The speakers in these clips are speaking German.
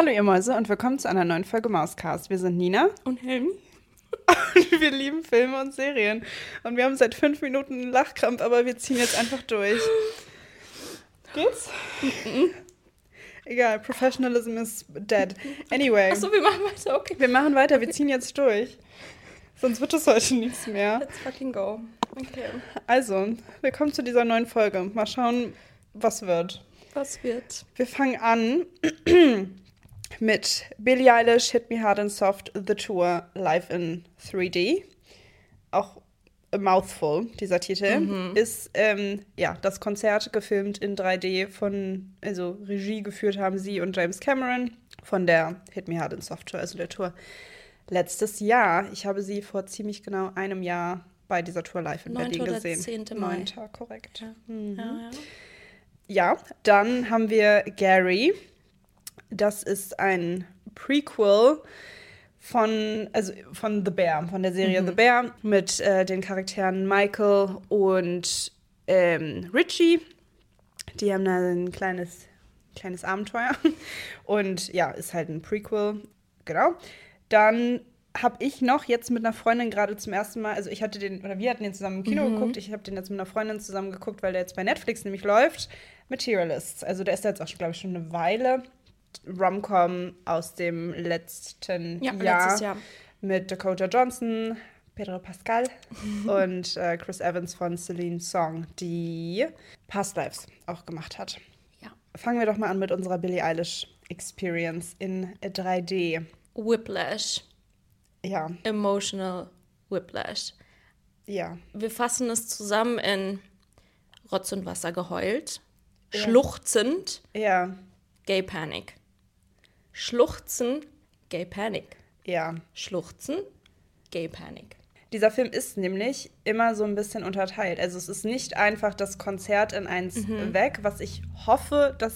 Hallo ihr Mäuse und willkommen zu einer neuen Folge Mauscast. Wir sind Nina und Helmi. Und wir lieben Filme und Serien. Und wir haben seit 5 Minuten einen Lachkrampf, aber wir ziehen jetzt einfach durch. Geht's? Egal, Professionalism is dead. Anyway. Achso, wir machen weiter, okay. Wir machen weiter, wir ziehen jetzt durch. Sonst wird es heute nichts mehr. Let's fucking go. Okay. Also, willkommen zu dieser neuen Folge. Mal schauen, was wird. Was wird? Wir fangen an mit Billie Eilish, Hit Me Hard and Soft, The Tour, live in 3D. Auch a mouthful, dieser Titel. Ist das Konzert gefilmt in 3D also Regie geführt haben sie und James Cameron von der Hit Me Hard and Soft Tour, also der Tour letztes Jahr. Ich habe sie vor ziemlich genau einem Jahr bei dieser Tour live in Berlin gesehen. 10. Mai. 9. korrekt. Ja. Ja, dann haben wir Gary. Das ist ein Prequel von The Bear, von der Serie The Bear, mit den Charakteren Michael und Richie. Die haben da ein kleines Abenteuer. Und ja, ist halt ein Prequel. Genau. Dann habe ich noch jetzt mit einer Freundin gerade zum ersten Mal, also wir hatten den zusammen im Kino geguckt, ich habe den jetzt mit einer Freundin zusammen geguckt, weil der jetzt bei Netflix nämlich läuft, Materialists. Also der ist jetzt auch, glaube ich, schon eine Weile. Rom-Com aus dem letzten Jahr. Letztes Jahr. Mit Dakota Johnson, Pedro Pascal und Chris Evans von Celine Song, die Past Lives auch gemacht hat. Ja. Fangen wir doch mal an mit unserer Billie Eilish Experience in 3D. Whiplash. Ja. Emotional Whiplash. Ja. Wir fassen es zusammen in Rotz und Wasser geheult, schluchzend, Ja. Gay Panic. Schluchzen, Gay Panic. Ja. Schluchzen, Gay Panic. Dieser Film ist nämlich immer so ein bisschen unterteilt. Also es ist nicht einfach das Konzert in eins weg, was ich hoffe, dass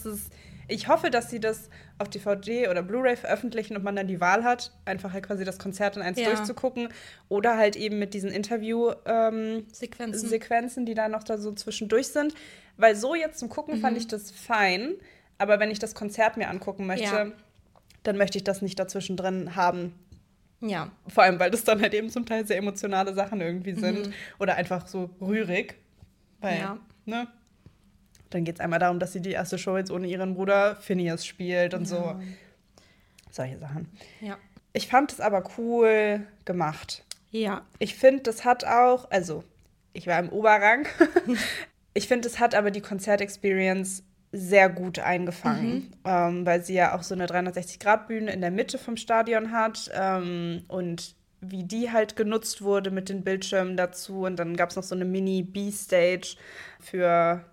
sie das auf DVD oder Blu-ray veröffentlichen und man dann die Wahl hat, einfach halt quasi das Konzert in eins durchzugucken. Oder halt eben mit diesen Interview-Sequenzen, die da noch da so zwischendurch sind. Weil so jetzt zum Gucken fand ich das fein. Aber wenn ich das Konzert mir angucken möchte, dann möchte ich das nicht dazwischen drin haben. Ja. Vor allem, weil das dann halt eben zum Teil sehr emotionale Sachen irgendwie sind. Oder einfach so rührig. Weil, ne? Dann geht es einmal darum, dass sie die erste Show jetzt ohne ihren Bruder Phineas spielt und so. Solche Sachen. Ja. Ich fand es aber cool gemacht. Ja. Ich finde, das hat auch, also ich war im Oberrang. Ich finde, es hat aber die Konzertexperience sehr gut eingefangen, weil sie ja auch so eine 360-Grad-Bühne in der Mitte vom Stadion hat und wie die halt genutzt wurde mit den Bildschirmen dazu. Und dann gab es noch so eine Mini-B-Stage für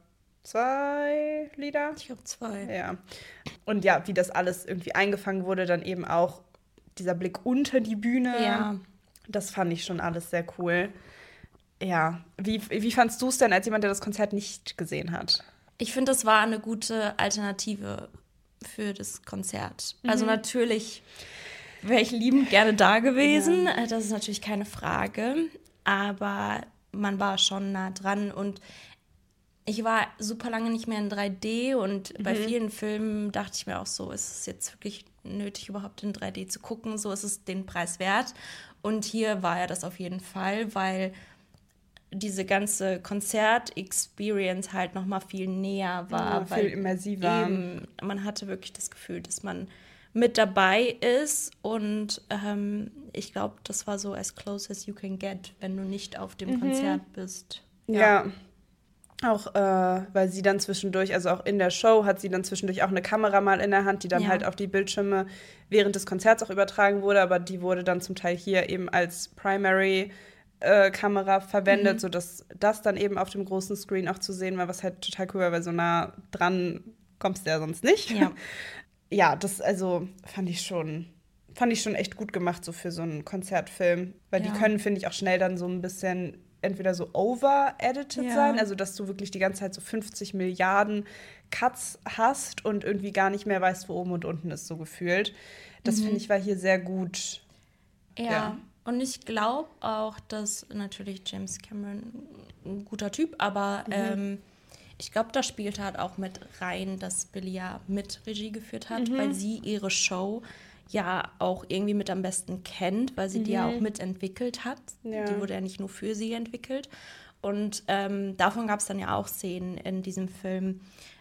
2 Lieder. Ich glaube 2. Ja. Und ja, wie das alles irgendwie eingefangen wurde, dann eben auch dieser Blick unter die Bühne. Ja. Das fand ich schon alles sehr cool. Ja. Wie fandst du es denn als jemand, der das Konzert nicht gesehen hat? Ich finde, das war eine gute Alternative für das Konzert. Also natürlich wäre ich liebend gerne da gewesen. Ja. Das ist natürlich keine Frage. Aber man war schon nah dran. Und ich war super lange nicht mehr in 3D. Und bei vielen Filmen dachte ich mir auch so, ist es jetzt wirklich nötig, überhaupt in 3D zu gucken? So ist es den Preis wert. Und hier war ja das auf jeden Fall, weil diese ganze Konzert-Experience halt noch mal viel näher war. Viel immersiver. Eben, man hatte wirklich das Gefühl, dass man mit dabei ist. Und ich glaube, das war so as close as you can get, wenn du nicht auf dem Konzert bist. Ja. Auch, weil sie dann zwischendurch, also auch in der Show, hat sie dann zwischendurch auch eine Kamera mal in der Hand, die dann halt auf die Bildschirme während des Konzerts auch übertragen wurde. Aber die wurde dann zum Teil hier eben als Primary Kamera verwendet, sodass das dann eben auf dem großen Screen auch zu sehen war, was halt total cool war, weil so nah dran kommst du ja sonst nicht. Ja, ja, das also fand ich schon echt gut gemacht, so für so einen Konzertfilm. Weil die können, finde ich, auch schnell dann so ein bisschen entweder so over-edited sein, also dass du wirklich die ganze Zeit so 50 Milliarden Cuts hast und irgendwie gar nicht mehr weißt, wo oben und unten ist, so gefühlt. Das, finde ich, war hier sehr gut. Ja. Und ich glaube auch, dass natürlich James Cameron ein guter Typ, aber Ich glaube, da spielte halt auch mit rein, dass Billie ja mit Regie geführt hat, weil sie ihre Show ja auch irgendwie mit am besten kennt, weil sie die ja auch mitentwickelt hat. Ja. Die wurde ja nicht nur für sie entwickelt. Und davon gab es dann ja auch Szenen in diesem Film,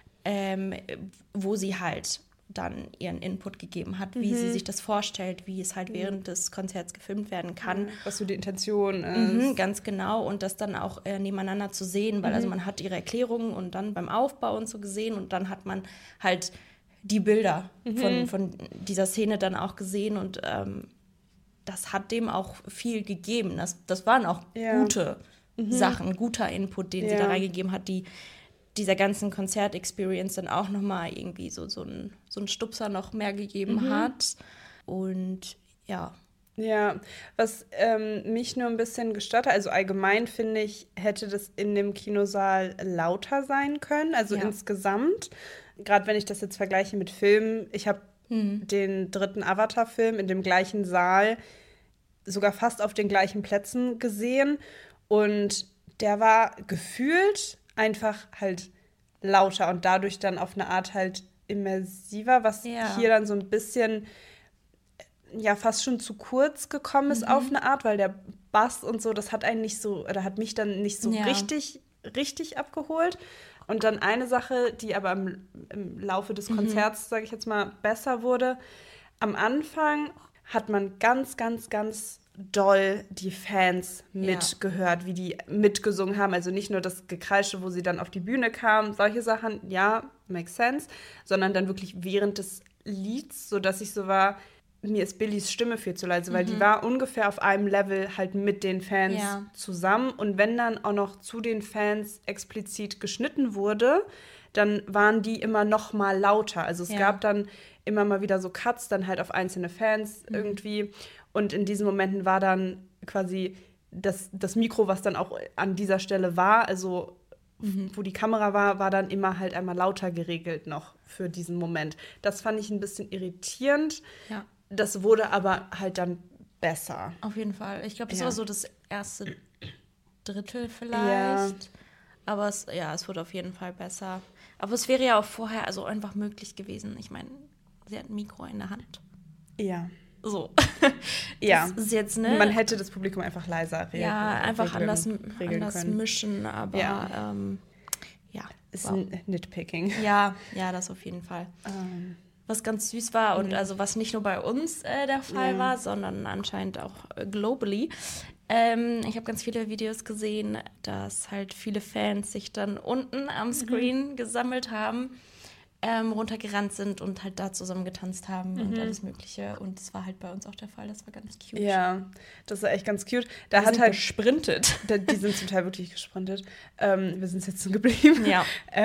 wo sie halt dann ihren Input gegeben hat, wie sie sich das vorstellt, wie es halt während des Konzerts gefilmt werden kann. Was so die Intention ist. Ganz genau. Und das dann auch nebeneinander zu sehen, weil also man hat ihre Erklärungen und dann beim Aufbau und so gesehen und dann hat man halt die Bilder von dieser Szene dann auch gesehen und das hat dem auch viel gegeben. Das waren auch gute Sachen, guter Input, den sie da reingegeben hat, die dieser ganzen Konzert-Experience dann auch nochmal irgendwie so einen Stupser noch mehr gegeben hat. Und ja. Ja, was mich nur ein bisschen gestört hat, also allgemein finde ich, hätte das in dem Kinosaal lauter sein können, also insgesamt. Gerade wenn ich das jetzt vergleiche mit Filmen, ich habe den 3. Avatar-Film in dem gleichen Saal sogar fast auf den gleichen Plätzen gesehen und der war gefühlt einfach halt lauter und dadurch dann auf eine Art halt immersiver, was hier dann so ein bisschen ja fast schon zu kurz gekommen ist auf eine Art, weil der Bass und so, das hat einen nicht so, oder hat mich dann nicht so richtig abgeholt. Und dann eine Sache, die aber im Laufe des Konzerts, sage ich jetzt mal, besser wurde. Am Anfang hat man ganz, ganz, ganz doll die Fans mitgehört, wie die mitgesungen haben. Also nicht nur das Gekreische, wo sie dann auf die Bühne kamen, solche Sachen, ja, makes sense, sondern dann wirklich während des Lieds, sodass ich so war, mir ist Billies Stimme viel zu leise, weil die war ungefähr auf einem Level halt mit den Fans zusammen. Und wenn dann auch noch zu den Fans explizit geschnitten wurde, dann waren die immer noch mal lauter. Also es gab dann immer mal wieder so Cuts, dann halt auf einzelne Fans irgendwie. Und in diesen Momenten war dann quasi das Mikro, was dann auch an dieser Stelle war, also wo die Kamera war dann immer halt einmal lauter geregelt noch für diesen Moment. Das fand ich ein bisschen irritierend. Ja. Das wurde aber halt dann besser. Auf jeden Fall. Ich glaube, das war so das erste Drittel vielleicht. Ja. Aber es wurde auf jeden Fall besser. Aber es wäre ja auch vorher also einfach möglich gewesen. Ich meine, sie hat ein Mikro in der Hand. Ja. So. Das ist jetzt, ne? Man hätte das Publikum einfach leiser regeln einfach anders mischen, aber ist Nitpicking. Ja, das auf jeden Fall. Was ganz süß war und also was nicht nur bei uns der Fall war, sondern anscheinend auch globally. Ich habe ganz viele Videos gesehen, dass halt viele Fans sich dann unten am Screen gesammelt haben, runtergerannt sind und halt da zusammen getanzt haben und alles Mögliche. Und das war halt bei uns auch der Fall. Das war ganz cute. Ja, das war echt ganz cute. Da hat halt gesprintet. Die sind zum Teil wirklich gesprintet. Wir sind sitzen geblieben. Ja.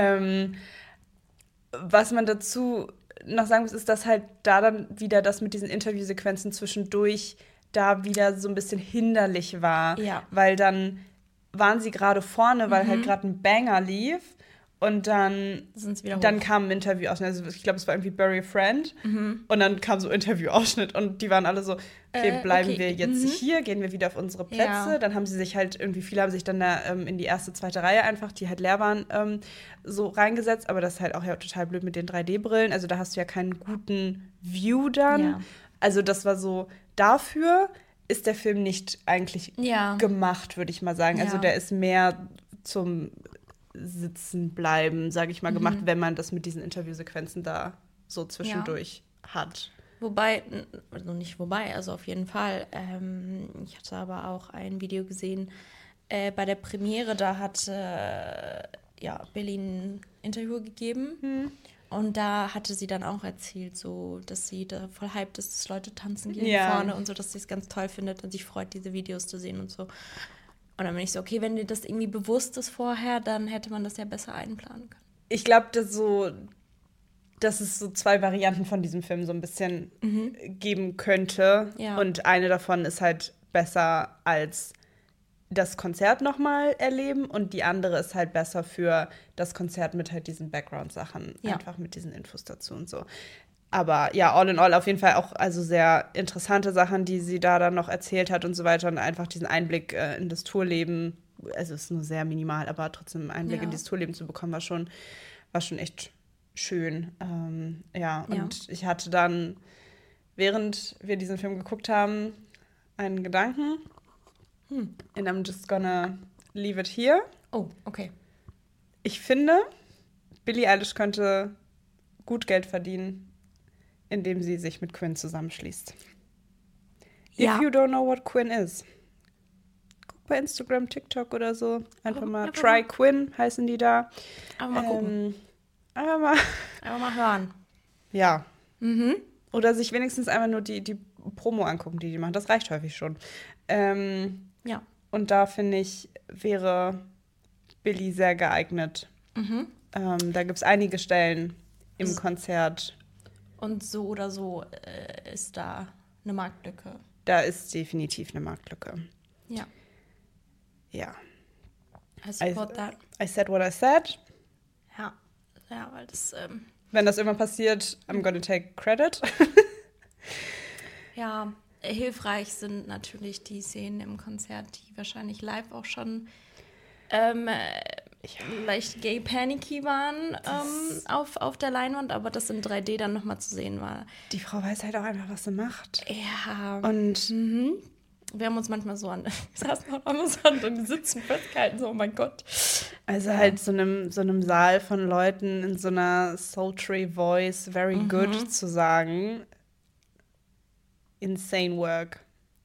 Was man dazu noch sagen muss, ist, dass halt da dann wieder das mit diesen Interviewsequenzen zwischendurch da wieder so ein bisschen hinderlich war. Ja. Weil dann waren sie gerade vorne, weil halt gerade ein Banger lief. Und dann kam ein Interviewausschnitt. Also ich glaube, es war irgendwie Bury a Friend. Und dann kam so Interviewausschnitt. Und die waren alle so, okay, bleiben wir jetzt hier, gehen wir wieder auf unsere Plätze. Ja. Dann haben sie sich halt viele haben sich dann da in die erste, zweite Reihe einfach, die halt leer waren, so reingesetzt. Aber das ist halt auch total blöd mit den 3D-Brillen. Also da hast du ja keinen guten View dann. Ja. Also das war so, dafür ist der Film nicht eigentlich gemacht, würde ich mal sagen. Ja. Also der ist mehr zum Sitzen bleiben, sage ich mal, gemacht, wenn man das mit diesen Interviewsequenzen da so zwischendurch hat. Also auf jeden Fall. Ich hatte aber auch ein Video gesehen bei der Premiere, da hat Billie ein Interview gegeben und da hatte sie dann auch erzählt, so, dass sie da voll hyped ist, dass Leute tanzen gehen vorne und so, dass sie es ganz toll findet und sich freut, diese Videos zu sehen und so. Und dann bin ich so, okay, wenn dir das irgendwie bewusst ist vorher, dann hätte man das ja besser einplanen können. Ich glaube, dass es so zwei Varianten von diesem Film so ein bisschen geben könnte. Ja. Und eine davon ist halt besser als das Konzert nochmal erleben und die andere ist halt besser für das Konzert mit halt diesen Background-Sachen, einfach mit diesen Infos dazu und so. Aber ja, all in all auf jeden Fall auch also sehr interessante Sachen, die sie da dann noch erzählt hat und so weiter und einfach diesen Einblick in das Tourleben also es ist nur sehr minimal, aber trotzdem einen Einblick in dieses Tourleben zu bekommen, war schon echt schön. Und ich hatte dann, während wir diesen Film geguckt haben, einen Gedanken. And I'm just gonna leave it here. Oh, okay. Ich finde, Billie Eilish könnte gut Geld verdienen, indem sie sich mit Quinn zusammenschließt. If you don't know what Quinn is, guck bei Instagram, TikTok oder so. Einfach mal Try Quinn heißen die da. Aber mal gucken. Einfach mal hören. Ja. Oder sich wenigstens einfach nur die Promo angucken, die machen. Das reicht häufig schon. Ja. Und da finde ich, wäre Billie sehr geeignet. Da gibt es einige Stellen im Konzert. Und so oder so ist da eine Marktlücke. Da ist definitiv eine Marktlücke. Ja. Ja. I support that. I said what I said. Ja, weil das... Wenn das irgendwann passiert, I'm gonna take credit. Ja, hilfreich sind natürlich die Szenen im Konzert, die wahrscheinlich live auch schon leicht gay-panicky waren auf der Leinwand, aber das in 3D dann nochmal zu sehen war. Die Frau weiß halt auch einfach, was sie macht. Ja. Und wir haben uns manchmal so wir saßen auch immer so an den Sitzen festgehalten, so, oh mein Gott. Also halt so einem Saal von Leuten in so einer sultry voice, very good zu sagen. Insane work.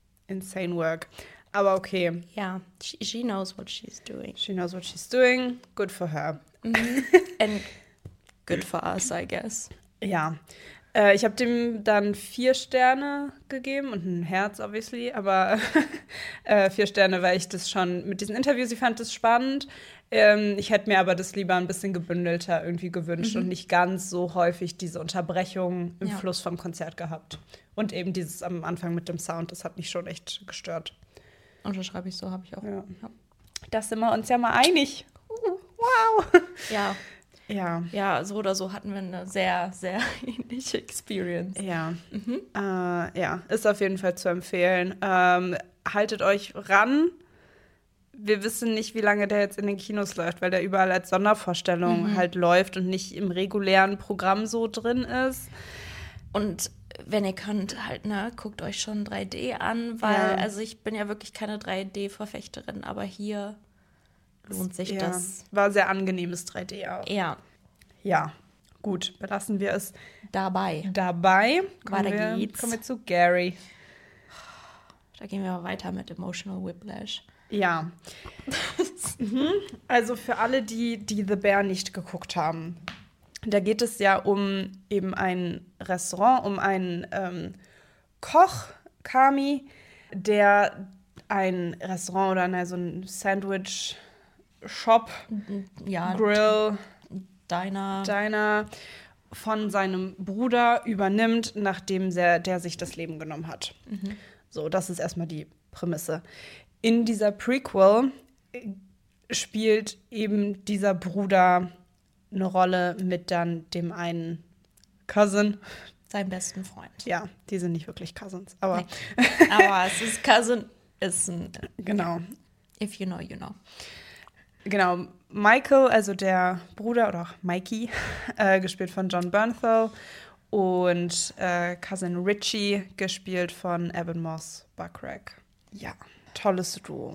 Aber okay. Ja, she knows what she's doing. She knows what she's doing. Good for her. And good for us, I guess. Ja. Ich habe dem dann 4 Sterne gegeben und ein Herz, obviously. Aber 4 Sterne, weil ich das schon mit diesen Interviews, ich fand das spannend. Ich hätte mir aber das lieber ein bisschen gebündelter irgendwie gewünscht und nicht ganz so häufig diese Unterbrechung im Fluss vom Konzert gehabt. Und eben dieses am Anfang mit dem Sound, das hat mich schon echt gestört. Unterschreibe ich so, habe ich auch. Ja. Da sind wir uns ja mal einig. Wow. Ja. Ja. Ja, so oder so hatten wir eine sehr, sehr ähnliche Experience. Ja. Ja, ist auf jeden Fall zu empfehlen. Haltet euch ran. Wir wissen nicht, wie lange der jetzt in den Kinos läuft, weil der überall als Sondervorstellung halt läuft und nicht im regulären Programm so drin ist. Und wenn ihr könnt, halt, guckt euch schon 3D an, weil, also ich bin ja wirklich keine 3D-Verfechterin, aber hier lohnt sich das. War sehr angenehmes 3D auch. Ja. Ja, gut, belassen wir es dabei. Kommen wir zu Gary. Da gehen wir weiter mit Emotional Whiplash. Ja. Also für alle, die The Bear nicht geguckt haben, da geht es ja um eben ein Restaurant, um einen Koch, Kami, der ein Restaurant oder so ein Sandwich-Shop, Grill, Diner von seinem Bruder übernimmt, nachdem der sich das Leben genommen hat. So, das ist erstmal die Prämisse. In dieser Prequel spielt eben dieser Bruder eine Rolle mit dann dem einen Cousin. Seinem besten Freund. Ja, die sind nicht wirklich Cousins, aber... Nee. Aber es ist Cousin, ist ein... Genau. If you know, you know. Genau, Michael, also der Bruder, oder auch Mikey, gespielt von John Bernthal, und Cousin Richie, gespielt von Evan Moss Backrack. Ja, tolles Duo.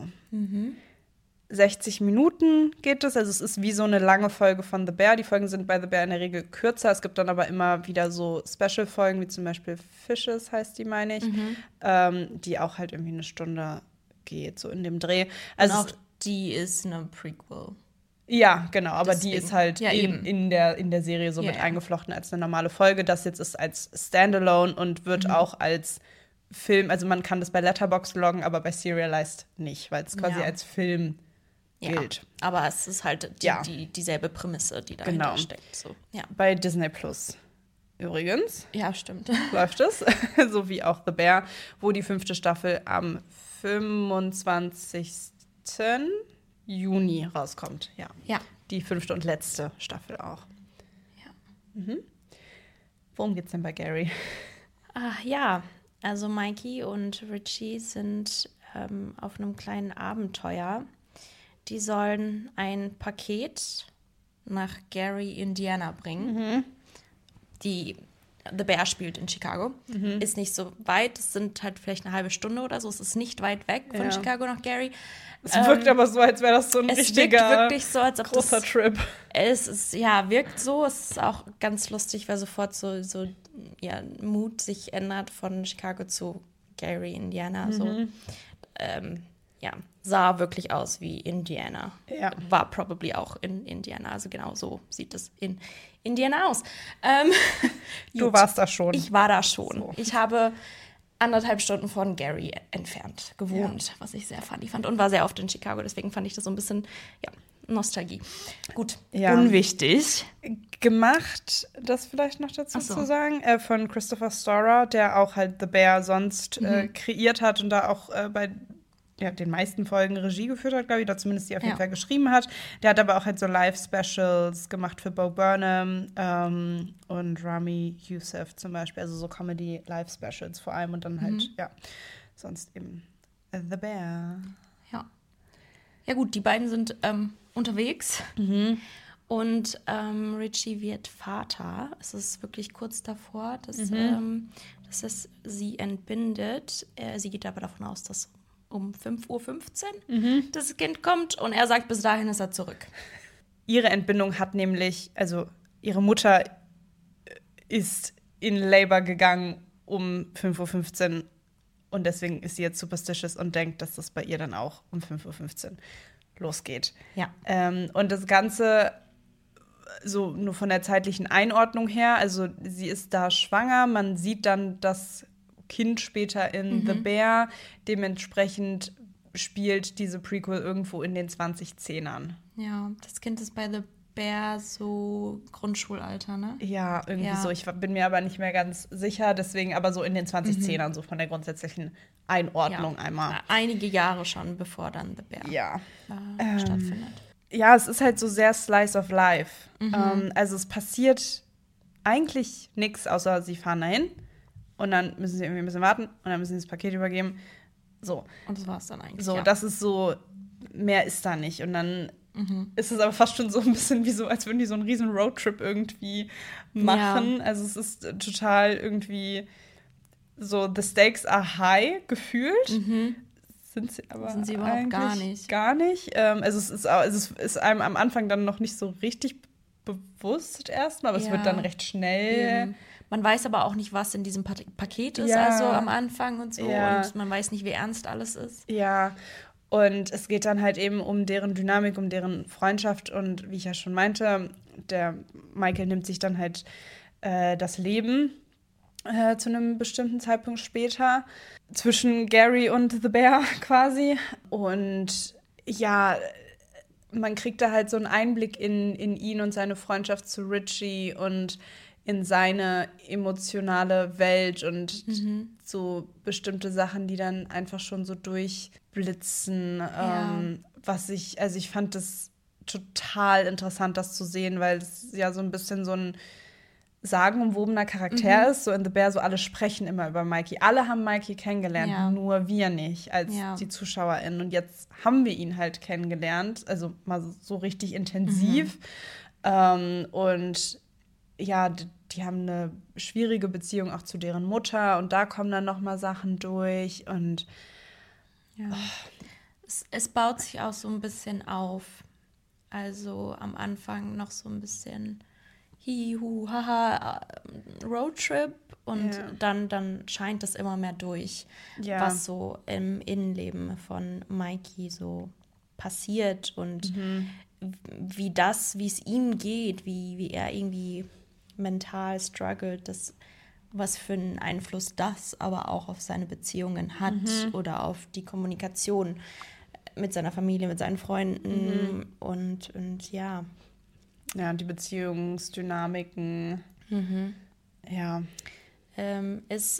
60 Minuten geht es, also es ist wie so eine lange Folge von The Bear. Die Folgen sind bei The Bear in der Regel kürzer. Es gibt dann aber immer wieder so Special-Folgen, wie zum Beispiel Fishes heißt die, meine ich, die auch halt irgendwie 1 Stunde geht, so in dem Dreh. Also und auch die ist eine Prequel. Ja, genau, aber deswegen. Die ist halt in der Serie so mit eingeflochten als eine normale Folge. Das jetzt ist als Standalone und wird auch als Film, also man kann das bei Letterboxd loggen, aber bei Serialized nicht, weil es quasi als Film gilt. Aber es ist halt dieselbe Prämisse, die dahinter steckt. So. Ja. Bei Disney Plus übrigens. Ja, stimmt. Läuft es, so wie auch The Bear, wo die 5. Staffel am 25. Juni rauskommt. Ja. Die 5. und letzte Staffel auch. Ja. Worum geht's denn bei Gary? Ja, also Mikey und Richie sind auf einem kleinen Abenteuer, die sollen ein Paket nach Gary, Indiana bringen. The Bear spielt in Chicago. Ist nicht so weit. Es sind halt vielleicht eine halbe Stunde oder so. Es ist nicht weit weg von Chicago nach Gary. Es wirkt aber so, als wäre das so ein richtiger, wirklich so, als ob großer Trip. Es ist, wirkt so. Es ist auch ganz lustig, weil sofort so Mut sich ändert von Chicago zu Gary, Indiana. So. Sah wirklich aus wie Indiana. Ja. War probably auch in Indiana. Also genau so sieht es in Indiana aus. Du warst da schon. Ich war da schon. So. Ich habe 1,5 Stunden von Gary entfernt gewohnt, was ich sehr funny fand. Und war sehr oft in Chicago. Deswegen fand ich das so ein bisschen, Nostalgie. Gut, unwichtig. Gemacht, das vielleicht noch dazu zu sagen, von Christopher Storer, der auch halt The Bear sonst kreiert hat und da auch bei den meisten Folgen Regie geführt hat, glaube ich, oder zumindest die auf jeden Fall geschrieben hat. Der hat aber auch halt so Live-Specials gemacht für Bo Burnham und Rami Youssef zum Beispiel, also so Comedy-Live-Specials vor allem und dann halt, sonst eben The Bear. Ja gut, die beiden sind unterwegs und Richie wird Vater. Es ist wirklich kurz davor, dass es sie entbindet. Sie geht aber davon aus, dass um 5:15 Uhr das Kind kommt und er sagt, bis dahin ist er zurück. Ihre Entbindung hat nämlich, also ihre Mutter ist in Labor gegangen um 5:15 Uhr und deswegen ist sie jetzt superstitious und denkt, dass das bei ihr dann auch um 5:15 Uhr losgeht. Ja. Und das Ganze so nur von der zeitlichen Einordnung her, also sie ist da schwanger, man sieht dann das Kind später in The Bear. Dementsprechend spielt diese Prequel irgendwo in den 2010ern. Ja, das Kind ist bei The Bear so Grundschulalter, ne? Ja, irgendwie so. Ich bin mir aber nicht mehr ganz sicher. Deswegen aber so in den 2010ern, so von der grundsätzlichen Einordnung einmal. Einige Jahre schon, bevor dann The Bear stattfindet. Ja, es ist halt so sehr Slice of Life. Also es passiert eigentlich nichts, außer sie fahren dahin. Und dann müssen sie irgendwie ein bisschen warten und dann müssen sie das Paket übergeben. So. Und das war's dann eigentlich. So, das ist so, mehr ist da nicht. Und dann ist es aber fast schon so ein bisschen wie so, als würden die so einen riesen Roadtrip irgendwie machen. Ja. Also es ist total irgendwie so, the stakes are high gefühlt. Sind sie überhaupt gar nicht. Gar nicht. Also es ist einem am Anfang dann noch nicht so richtig bewusst erstmal, aber es wird dann recht schnell. Man weiß aber auch nicht, was in diesem Paket ist, also am Anfang und so. Ja. Und man weiß nicht, wie ernst alles ist. Ja, und es geht dann halt eben um deren Dynamik, um deren Freundschaft. Und wie ich ja schon meinte, der Michael nimmt sich dann halt das Leben zu einem bestimmten Zeitpunkt später. Zwischen Gary und The Bear quasi. Und ja, man kriegt da halt so einen Einblick in ihn und seine Freundschaft zu Richie und in seine emotionale Welt und so bestimmte Sachen, die dann einfach schon so durchblitzen. Ich fand das total interessant, das zu sehen, weil es ja so ein bisschen so ein sagenumwobener Charakter ist. So in The Bear, so alle sprechen immer über Mikey. Alle haben Mikey kennengelernt, nur wir nicht als die ZuschauerInnen. Und jetzt haben wir ihn halt kennengelernt, also mal so richtig intensiv. Und ja, die haben eine schwierige Beziehung auch zu deren Mutter und da kommen dann noch mal Sachen durch und es baut sich auch so ein bisschen auf. Also am Anfang noch so ein bisschen hihu, haha, Roadtrip und dann scheint es immer mehr durch, was so im Innenleben von Mikey so passiert und wie es ihm geht, wie er irgendwie mental struggelt, was für einen Einfluss das aber auch auf seine Beziehungen hat oder auf die Kommunikation mit seiner Familie, mit seinen Freunden und ja. Ja, die Beziehungsdynamiken. Ja. Ist,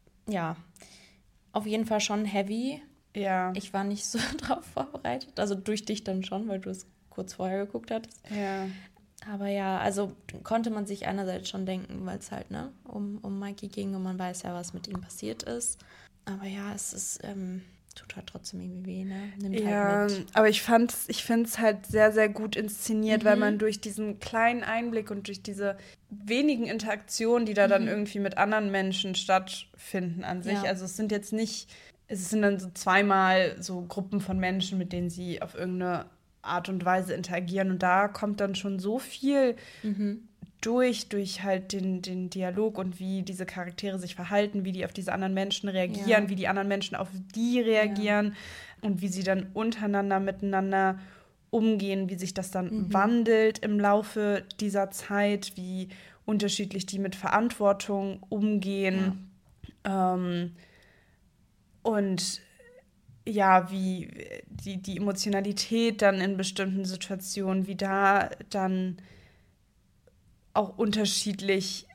auf jeden Fall schon heavy. Ja. Ich war nicht so drauf vorbereitet. Also durch dich dann schon, weil du es kurz vorher geguckt hattest. Ja. Aber ja, also konnte man sich einerseits schon denken, weil es halt um Mikey ging und man weiß ja, was mit ihm passiert ist. Aber ja, es ist tut halt trotzdem irgendwie weh, ne? Nimmt Ja, halt mit. aber ich finde es halt sehr, sehr gut inszeniert, weil man durch diesen kleinen Einblick und durch diese wenigen Interaktionen, die da dann irgendwie mit anderen Menschen stattfinden an sich, also es sind dann so zweimal so Gruppen von Menschen, mit denen sie auf irgendeine Art und Weise interagieren und da kommt dann schon so viel durch halt den Dialog und wie diese Charaktere sich verhalten, wie die auf diese anderen Menschen reagieren, wie die anderen Menschen auf die reagieren und wie sie dann untereinander miteinander umgehen, wie sich das dann wandelt im Laufe dieser Zeit, wie unterschiedlich die mit Verantwortung umgehen. Und ja, wie die Emotionalität dann in bestimmten Situationen, wie da dann auch unterschiedlich,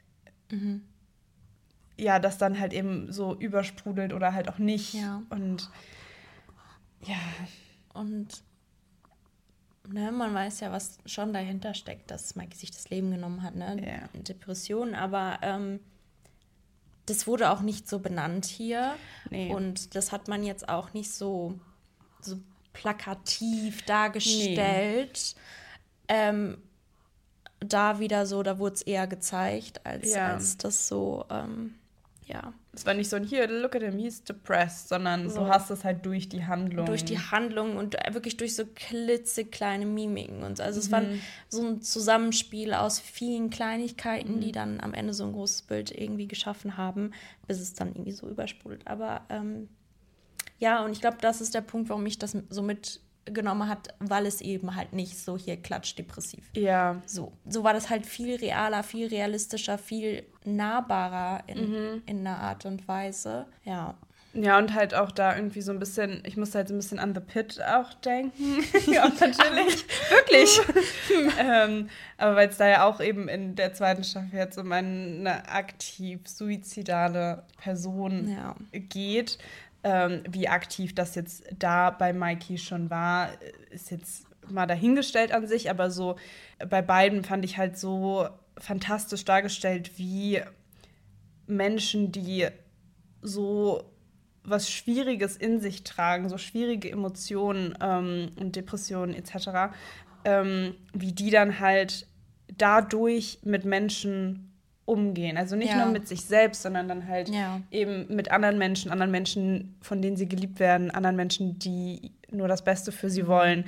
ja, das dann halt eben so übersprudelt oder halt auch nicht. Ja. Und ja. Und ne, man weiß ja, was schon dahinter steckt, dass Mikey sich das Leben genommen hat, ne? Ja. Depression, aber das wurde auch nicht so benannt hier. Nee. Und das hat man jetzt auch nicht so plakativ dargestellt. Nee. Da wieder so, da wurde es eher gezeigt, als das so, ja. Es war nicht so ein, hier, look at him, he's depressed, sondern du hast es halt durch die Handlung. Durch die Handlung und wirklich durch so klitzekleine Mimiken und so. Also es war so ein Zusammenspiel aus vielen Kleinigkeiten, die dann am Ende so ein großes Bild irgendwie geschaffen haben, bis es dann irgendwie so übersprudelt. Aber ja, und ich glaube, das ist der Punkt, warum mich das so mitgenommen hat, weil es eben halt nicht so hier klatschdepressiv. Ja. So war das halt viel realer, viel realistischer, viel nahbarer in einer Art und Weise. Ja. Ja, und halt auch da irgendwie so ein bisschen, ich musste halt so ein bisschen an The Pit auch denken. Ja, natürlich. Wirklich. Aber weil es da ja auch eben in der zweiten Staffel jetzt um eine aktiv suizidale Person geht. Wie aktiv das jetzt da bei Mikey schon war, ist jetzt mal dahingestellt an sich, aber so bei beiden fand ich halt so fantastisch dargestellt, wie Menschen, die so was Schwieriges in sich tragen, so schwierige Emotionen und Depressionen etc., wie die dann halt dadurch mit Menschen umgehen. Also nicht nur mit sich selbst, sondern dann halt eben mit anderen Menschen, von denen sie geliebt werden, anderen Menschen, die nur das Beste für sie wollen.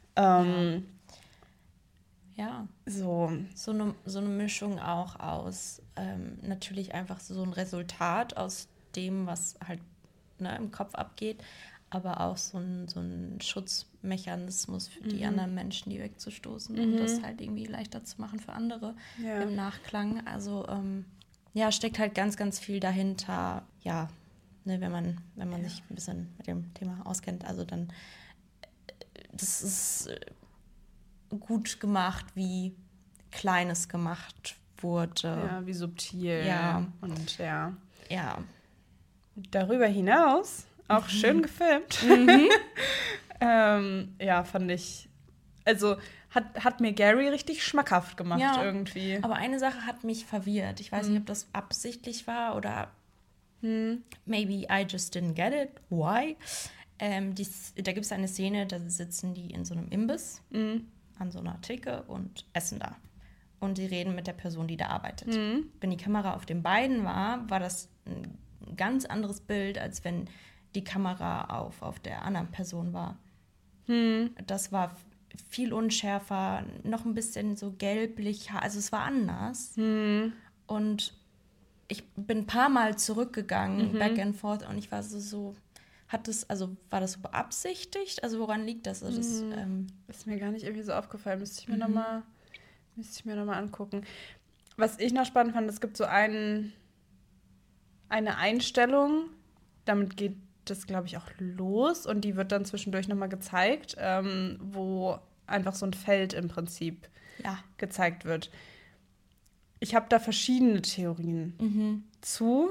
So eine Mischung auch aus natürlich einfach so ein Resultat aus dem, was halt im Kopf abgeht, aber auch so ein Schutzmechanismus für die anderen Menschen, die wegzustoßen und das halt irgendwie leichter zu machen für andere im Nachklang. Also steckt halt ganz, ganz viel dahinter. Ja, ne, wenn man sich ein bisschen mit dem Thema auskennt, also dann das ist gut gemacht, wie Kleines gemacht wurde. Ja, wie subtil. Ja. Und ja. Darüber hinaus auch schön gefilmt. Fand ich. Also hat mir Gary richtig schmackhaft gemacht irgendwie. Aber eine Sache hat mich verwirrt. Ich weiß nicht, ob das absichtlich war oder maybe I just didn't get it. Why? Da gibt es eine Szene, da sitzen die in so einem Imbiss an so einer Theke und essen da. Und sie reden mit der Person, die da arbeitet. Wenn die Kamera auf den beiden war das ein ganz anderes Bild, als wenn die Kamera auf der anderen Person war. Das war viel unschärfer, noch ein bisschen so gelblich, also es war anders. Und ich bin ein paar Mal zurückgegangen, back and forth, und ich war war das so beabsichtigt? Also woran liegt das? Also das ist mir gar nicht irgendwie so aufgefallen, müsste ich mir nochmal angucken. Was ich noch spannend fand, es gibt so eine Einstellung, damit geht das, glaube ich, auch los und die wird dann zwischendurch nochmal gezeigt, wo einfach so ein Feld im Prinzip gezeigt wird. Ich habe da verschiedene Theorien zu.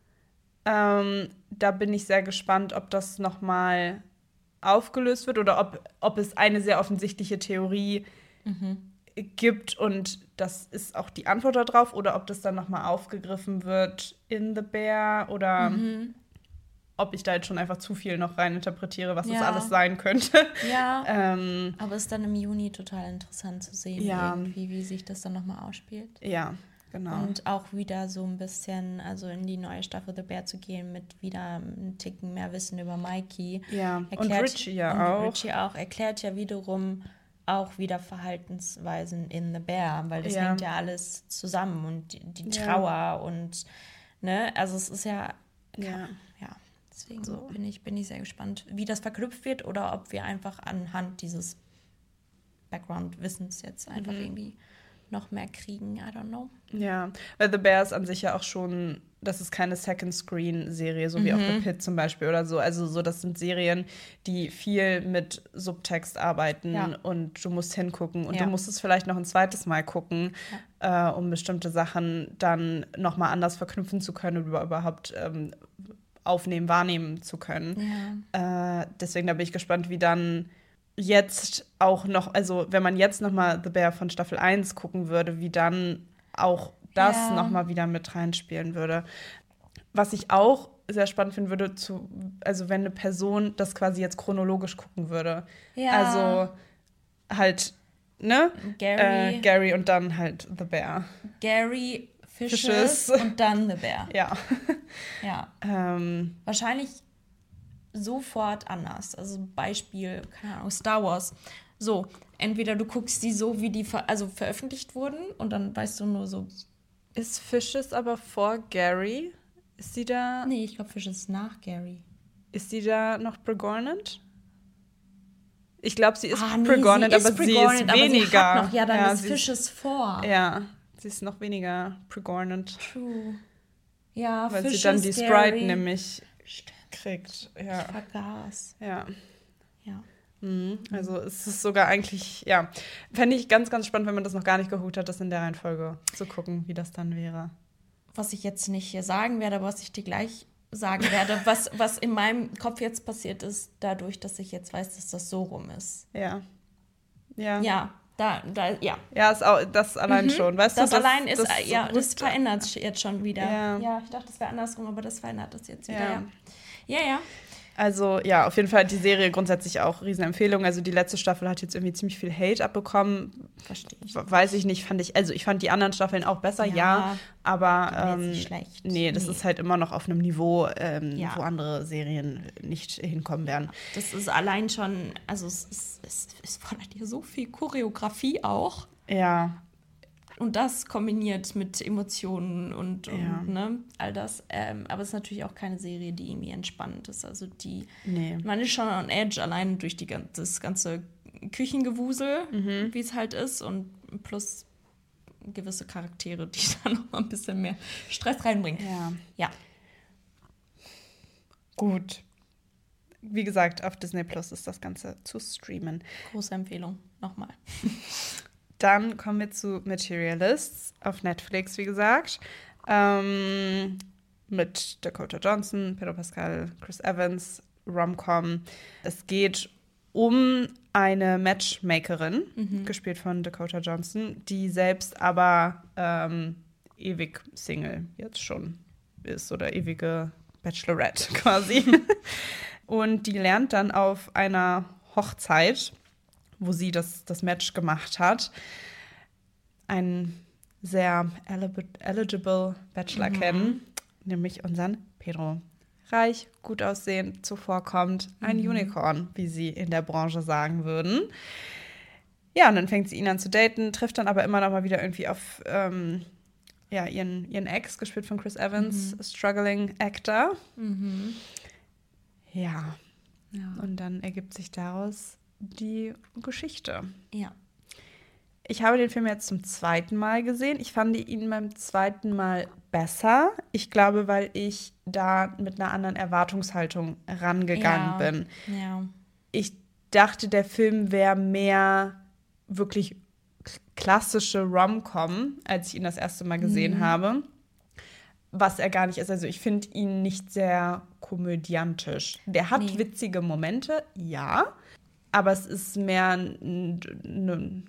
Da bin ich sehr gespannt, ob das nochmal aufgelöst wird oder ob es eine sehr offensichtliche Theorie gibt und das ist auch die Antwort darauf oder ob das dann nochmal aufgegriffen wird in The Bear oder ob ich da jetzt schon einfach zu viel noch reininterpretiere, was das alles sein könnte. Ja, aber ist dann im Juni total interessant zu sehen, irgendwie, wie sich das dann nochmal ausspielt. Ja, genau. Und auch wieder so ein bisschen, also in die neue Staffel The Bear zu gehen, mit wieder einen Ticken mehr Wissen über Mikey. Ja, und Richie auch. Richie auch. Erklärt ja wiederum auch wieder Verhaltensweisen in The Bear, weil das hängt ja alles zusammen und die Trauer und, ne, also es ist ja. Deswegen bin ich sehr gespannt, wie das verknüpft wird oder ob wir einfach anhand dieses Background-Wissens jetzt einfach irgendwie noch mehr kriegen. I don't know. Ja, weil The Bear ist an sich ja auch schon, das ist keine Second-Screen-Serie, so wie auch The Pitt zum Beispiel oder so. Also so, das sind Serien, die viel mit Subtext arbeiten und du musst hingucken und du musst es vielleicht noch ein zweites Mal gucken, um bestimmte Sachen dann nochmal anders verknüpfen zu können oder überhaupt aufnehmen, wahrnehmen zu können. Ja. Deswegen da bin ich gespannt, wie dann jetzt auch noch, also wenn man jetzt noch mal The Bear von Staffel 1 gucken würde, wie dann auch das noch mal wieder mit reinspielen würde. Was ich auch sehr spannend finden würde, also wenn eine Person das quasi jetzt chronologisch gucken würde. Ja. Also halt, ne? Gary und dann halt The Bear. Gary Fishes und dann The Bear. Ja. Ja. Wahrscheinlich sofort anders. Also Beispiel, keine Ahnung, Star Wars. So, entweder du guckst die so, wie die veröffentlicht wurden und dann weißt du nur so. Ist Fishes aber vor Gary? Ist sie da? Nee, ich glaube, Fishes ist nach Gary. Ist sie da noch pregnant? Ich glaube, sie ist pregnant, aber sie ist weniger. Sie hat noch, dann ist Fishes vor. Ja, sie ist noch weniger pregnant. True. Ja, weil Fishes, sie dann die Sprite Gary nämlich kriegt. Ja. Ich vergaß. Ja. Ja. Also es ist sogar eigentlich, fände ich ganz, ganz spannend, wenn man das noch gar nicht geguckt hat, das in der Reihenfolge zu gucken, wie das dann wäre. Was ich jetzt nicht hier sagen werde, aber was ich dir gleich sagen werde, was in meinem Kopf jetzt passiert ist, dadurch, dass ich jetzt weiß, dass das so rum ist. Ja. Ja. Ja. Ja, das allein schon. Weißt das du, allein ist, das verändert jetzt schon wieder. Ja, ich dachte, das wäre andersrum, aber das verändert das jetzt wieder. Ja. Also, ja, auf jeden Fall die Serie grundsätzlich auch Riesenempfehlung. Also, die letzte Staffel hat jetzt irgendwie ziemlich viel Hate abbekommen. Verstehe ich. Weiß ich nicht, ich fand die anderen Staffeln auch besser, aber nicht schlecht. Nee, das ist halt immer noch auf einem Niveau, wo andere Serien nicht hinkommen werden. Das ist allein schon, also es fordert ja so viel Choreografie auch. Ja. Und das kombiniert mit Emotionen und ne, all das. Aber es ist natürlich auch keine Serie, die irgendwie entspannend ist. Also man ist schon on edge, allein durch das ganze Küchengewusel, wie es halt ist. Und plus gewisse Charaktere, die da noch mal ein bisschen mehr Stress reinbringen. Ja. Gut. Wie gesagt, auf Disney Plus ist das Ganze zu streamen. Große Empfehlung, nochmal. Dann kommen wir zu Materialists auf Netflix, wie gesagt. Mit Dakota Johnson, Pedro Pascal, Chris Evans, Rom-Com. Es geht um eine Matchmakerin, gespielt von Dakota Johnson, die selbst aber ewig Single jetzt schon ist oder ewige Bachelorette quasi. Und die lernt dann auf einer Hochzeit, wo sie das Match gemacht hat, einen sehr eligible Bachelor kennen, nämlich unseren Pedro. Reich, gut aussehend, zuvorkommend, ein Unicorn, wie sie in der Branche sagen würden. Ja, und dann fängt sie ihn an zu daten, trifft dann aber immer noch mal wieder irgendwie auf ihren Ex, gespielt von Chris Evans, struggling Actor. Ja. Und dann ergibt sich daraus die Geschichte. Ja. Ich habe den Film jetzt zum zweiten Mal gesehen. Ich fand ihn beim zweiten Mal besser. Ich glaube, weil ich da mit einer anderen Erwartungshaltung rangegangen bin. Ja. Ich dachte, der Film wäre mehr wirklich klassische Rom-Com, als ich ihn das erste Mal gesehen habe. Was er gar nicht ist. Also ich finde ihn nicht sehr komödiantisch. Der hat witzige Momente, ja. Aber es ist mehr ein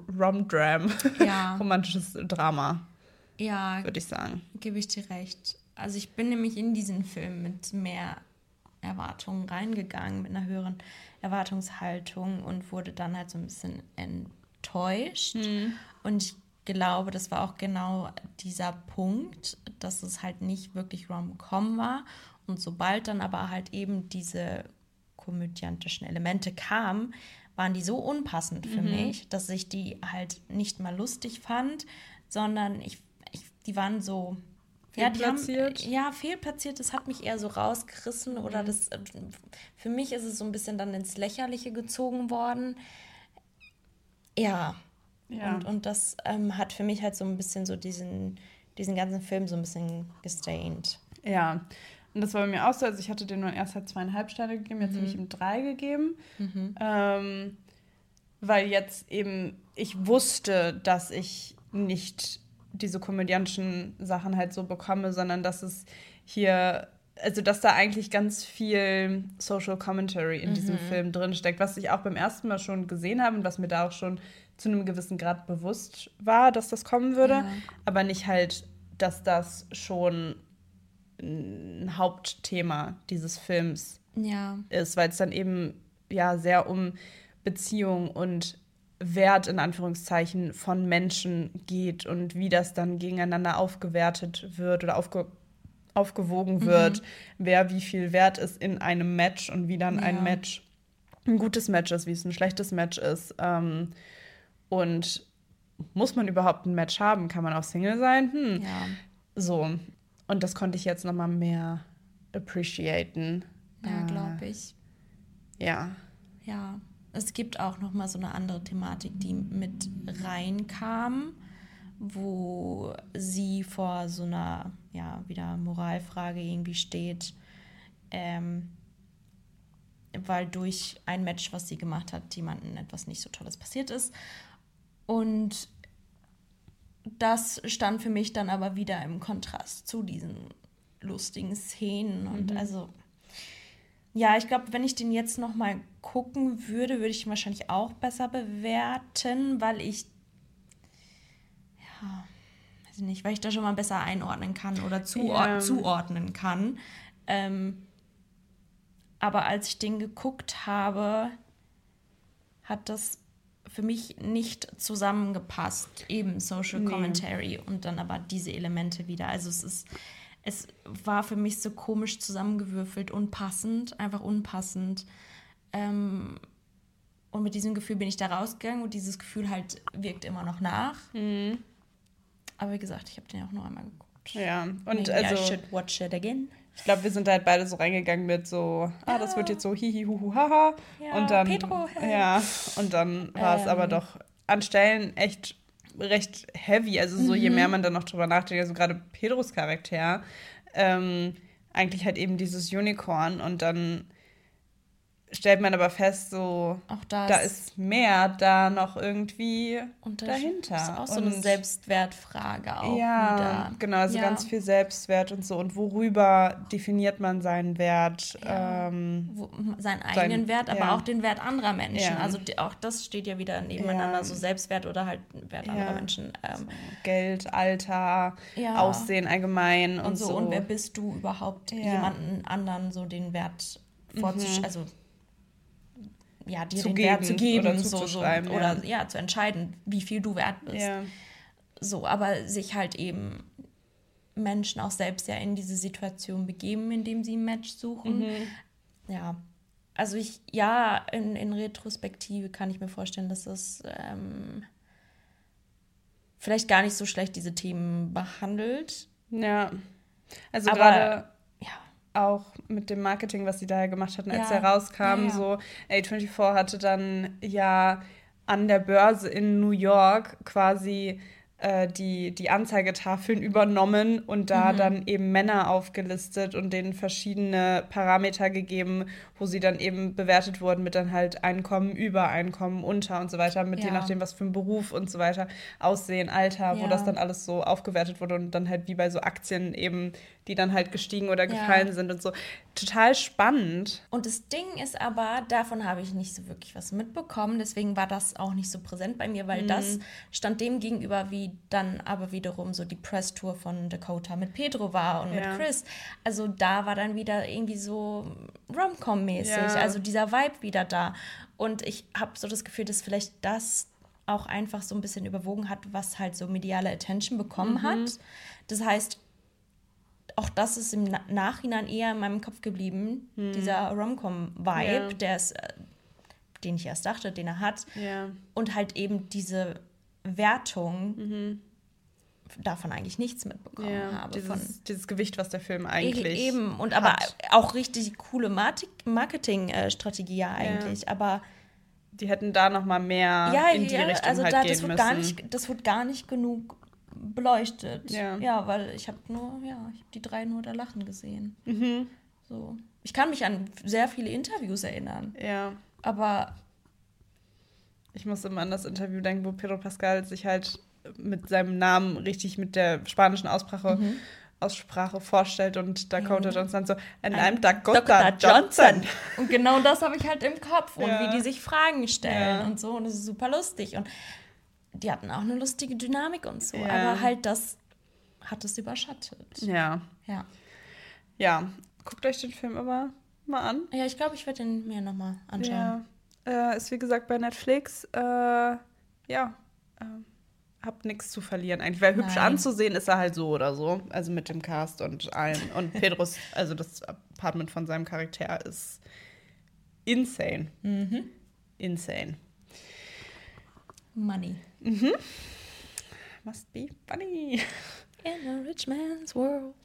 Rom-Dram, romantisches Drama, ja, würde ich sagen. Gebe ich dir recht. Also ich bin nämlich in diesen Film mit mehr Erwartungen reingegangen, mit einer höheren Erwartungshaltung und wurde dann halt so ein bisschen enttäuscht. Und ich glaube, das war auch genau dieser Punkt, dass es halt nicht wirklich Rom-Com war. Und sobald dann aber halt eben diese komödiantischen Elemente kamen, waren die so unpassend für mich, dass ich die halt nicht mal lustig fand, sondern die waren so fehlplatziert. Fehlplatziert. Das hat mich eher so rausgerissen oder das für mich ist es so ein bisschen dann ins Lächerliche gezogen worden. Ja. Und das hat für mich halt so ein bisschen so diesen ganzen Film so ein bisschen gestained. Ja. Und das war bei mir auch so, also ich hatte den nur erst halt 2,5 Sterne gegeben, jetzt habe ich ihm 3 gegeben. Weil jetzt eben ich wusste, dass ich nicht diese komödiantischen Sachen halt so bekomme, sondern dass es hier, also dass da eigentlich ganz viel Social Commentary in diesem Film drin steckt, was ich auch beim ersten Mal schon gesehen habe und was mir da auch schon zu einem gewissen Grad bewusst war, dass das kommen würde, aber nicht halt, dass das schon ein Hauptthema dieses Films ist, weil es dann eben sehr um Beziehung und Wert in Anführungszeichen von Menschen geht und wie das dann gegeneinander aufgewertet wird oder aufgewogen wird, wer wie viel wert ist in einem Match und wie dann ein Match ein gutes Match ist, wie es ein schlechtes Match ist. Und muss man überhaupt ein Match haben? Kann man auch Single sein? So. Und das konnte ich jetzt noch mal mehr appreciaten. Ja, glaube ich. Ja. Ja. Es gibt auch noch mal so eine andere Thematik, die mit reinkam, wo sie vor so einer, wieder Moralfrage irgendwie steht, weil durch ein Match, was sie gemacht hat, jemandem etwas nicht so Tolles passiert ist. Und das stand für mich dann aber wieder im Kontrast zu diesen lustigen Szenen. Und also, ich glaube, wenn ich den jetzt noch mal gucken würde, würde ich ihn wahrscheinlich auch besser bewerten, weil ich, weiß ich nicht, weil ich da schon mal besser einordnen kann oder zuordnen kann. Aber als ich den geguckt habe, hat das für mich nicht zusammengepasst, eben Social Commentary und dann aber diese Elemente wieder. Also es war für mich so komisch zusammengewürfelt, einfach unpassend. Und mit diesem Gefühl bin ich da rausgegangen und dieses Gefühl halt wirkt immer noch nach. Aber wie gesagt, ich habe den ja auch noch einmal geguckt. Ja, und Maybe also I should watch it again. Ich glaube, wir sind halt beide so reingegangen mit so, das wird jetzt so hihi huhu haha. Ja, und dann, Pedro. Und dann war es aber doch an Stellen echt recht heavy. Also so, je mehr man dann noch drüber nachdenkt, also gerade Pedros Charakter, eigentlich halt eben dieses Unicorn und dann stellt man aber fest, so, da ist mehr da noch irgendwie dahinter. Das ist auch so eine Selbstwertfrage auch wieder. Genau, also ganz viel Selbstwert und so. Und worüber definiert man seinen Wert? Seinen eigenen Wert, aber auch den Wert anderer Menschen. Also auch das steht ja wieder nebeneinander, so Selbstwert oder halt Wert anderer Menschen. So Geld, Alter, Aussehen allgemein und so. Und wer bist du überhaupt, jemanden anderen so den Wert vorzustellen, also dir den Wert zu geben oder zu entscheiden, wie viel du wert bist. Ja. So, aber sich halt eben Menschen auch selbst in diese Situation begeben, indem sie ein Match suchen. Ja, also in Retrospektive kann ich mir vorstellen, dass das vielleicht gar nicht so schlecht diese Themen behandelt. Ja, also gerade auch mit dem Marketing, was sie daher gemacht hatten, als er rauskam, so A24 hatte dann an der Börse in New York quasi die Anzeigetafeln übernommen und da dann eben Männer aufgelistet und denen verschiedene Parameter gegeben, wo sie dann eben bewertet wurden mit dann halt Einkommen über, Einkommen unter und so weiter, mit je nachdem, was für ein Beruf und so weiter, Aussehen, Alter, wo das dann alles so aufgewertet wurde und dann halt wie bei so Aktien eben, die dann halt gestiegen oder gefallen sind und so. Total spannend. Und das Ding ist aber, davon habe ich nicht so wirklich was mitbekommen, deswegen war das auch nicht so präsent bei mir, weil das stand dem gegenüber, wie wie dann aber wiederum so die Presstour von Dakota mit Pedro war und mit Chris. Also da war dann wieder irgendwie so Rom-Com-mäßig, also dieser Vibe wieder da. Und ich habe so das Gefühl, dass vielleicht das auch einfach so ein bisschen überwogen hat, was halt so mediale Attention bekommen hat. Das heißt, auch das ist im Nachhinein eher in meinem Kopf geblieben, dieser Rom-Com-Vibe, den ich erst dachte, den er hat. Ja. Und halt eben diese Wertung davon eigentlich nichts mitbekommen habe. Dieses Gewicht, was der Film eigentlich eben. Und hat. aber auch richtig coole Marketingstrategie eigentlich. Ja. Aber die hätten da noch mal mehr in die Richtung also halt da, gehen das wird müssen. Das wird gar nicht genug beleuchtet. Ja, weil ich habe die 3 nur da lachen gesehen. So. Ich kann mich an sehr viele Interviews erinnern. Ja. Aber ich muss immer an das Interview denken, wo Pedro Pascal sich halt mit seinem Namen richtig mit der spanischen Aussprache vorstellt und Dakota Johnson so, and I'm Dakota Johnson. Und genau das habe ich halt im Kopf. Und wie die sich Fragen stellen und so. Und es ist super lustig. Und die hatten auch eine lustige Dynamik und so. Aber halt das hat es überschattet. Ja. Guckt euch den Film aber mal an. Ja, ich glaube, ich werde den mir nochmal anschauen. Ist wie gesagt bei Netflix. Habt nichts zu verlieren eigentlich. Weil hübsch anzusehen ist er halt so oder so. Also mit dem Cast und allem. Und Pedros, also das Apartment von seinem Charakter ist insane. Insane. Money. Must be funny. In a rich man's world.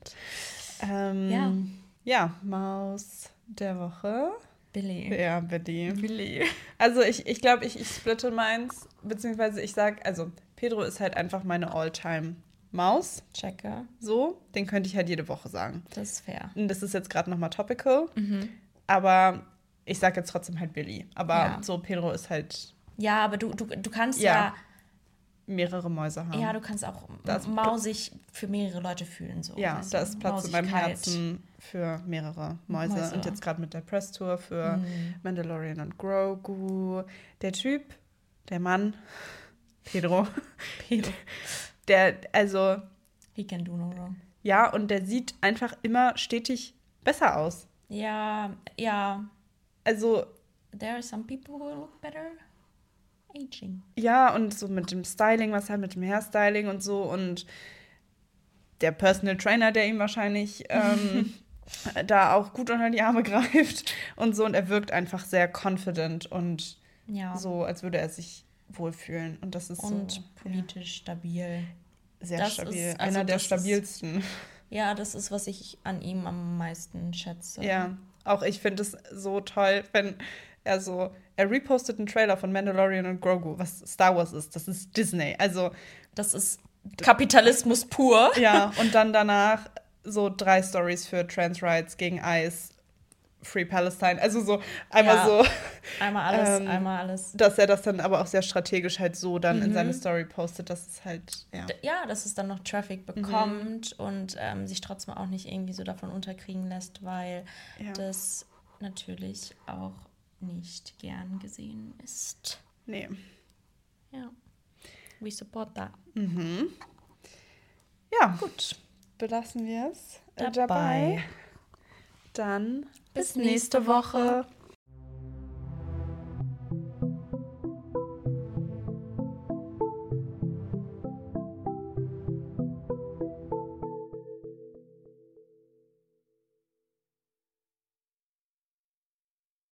Ja, Maus der Woche. Billy. Ja, Billy. Also ich glaube, ich splitte meins, beziehungsweise ich sag, also Pedro ist halt einfach meine All-Time-Maus. Checker. So, den könnte ich halt jede Woche sagen. Das ist fair. Und das ist jetzt gerade nochmal topical, aber ich sag jetzt trotzdem halt Billy. Aber so, Pedro ist halt... Ja, aber du kannst mehrere Mäuse haben. Ja, du kannst auch mausig für mehrere Leute fühlen. So. Ja, da ist Platz in meinem Herzen für mehrere Mäuse. Und jetzt gerade mit der Presstour für Mandalorian und Grogu. Der Typ, der Mann, Pedro. Der, also... He can do no wrong. Ja, und der sieht einfach immer stetig besser aus. Ja. Also... There are some people who look better aging. Ja, und so mit dem Styling, was halt mit dem Hairstyling und so. Und der Personal Trainer, der ihm wahrscheinlich da auch gut unter die Arme greift und so. Und er wirkt einfach sehr confident und so, als würde er sich wohlfühlen. Und das ist und so... politisch stabil. Sehr stabil. Einer der stabilsten. Das ist, was ich an ihm am meisten schätze. Ja, auch ich finde es so toll, wenn er repostet einen Trailer von Mandalorian und Grogu, was Star Wars ist. Das ist Disney. Also das ist Kapitalismus pur. Ja, und dann danach so 3 Stories für Trans Rights gegen ICE, Free Palestine. Also so einmal einmal alles. Dass er das dann aber auch sehr strategisch halt so dann in seine Story postet, dass es halt, dass es dann noch Traffic bekommt und sich trotzdem auch nicht irgendwie so davon unterkriegen lässt, weil das natürlich auch nicht gern gesehen ist. Nee. Ja. We support that. Ja. Gut. Belassen wir es dabei. Dann bis nächste Woche.